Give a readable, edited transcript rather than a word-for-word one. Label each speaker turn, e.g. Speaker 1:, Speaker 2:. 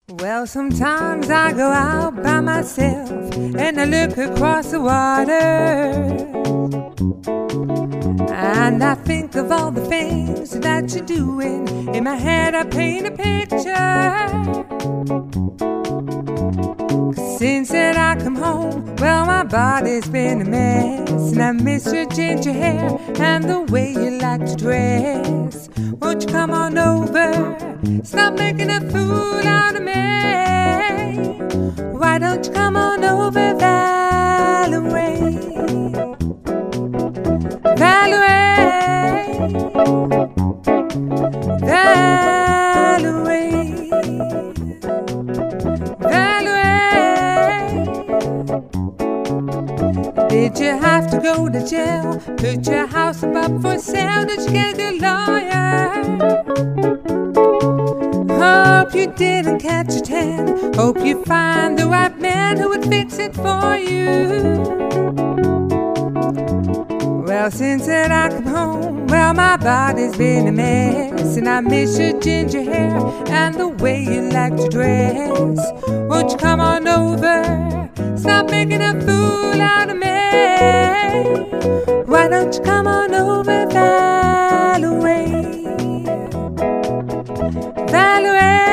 Speaker 1: Well, sometimes I go out by myself and I look across the water, and I think of all the things that you're doing. In my head I paint a picture. 'Cause since that I come home, well, my body's been a mess, and I miss your ginger hair and the way you like to dress. Won't you come on over, stop making a fool out of me? Why don't you come on over, Valerie? Valerie, Valerie, Valerie. Did you have to go to jail? Put your house up for sale? Did you get a good lawyer? Hope you didn't catch a tan. Hope you find the right man who would fix it for you. Well, since that I come home, well, my body's been a mess, and I miss your ginger hair and the way you like to dress. Won't you come on over, stop making a fool out of me? Why don't you come on over, Valerie? Valerie.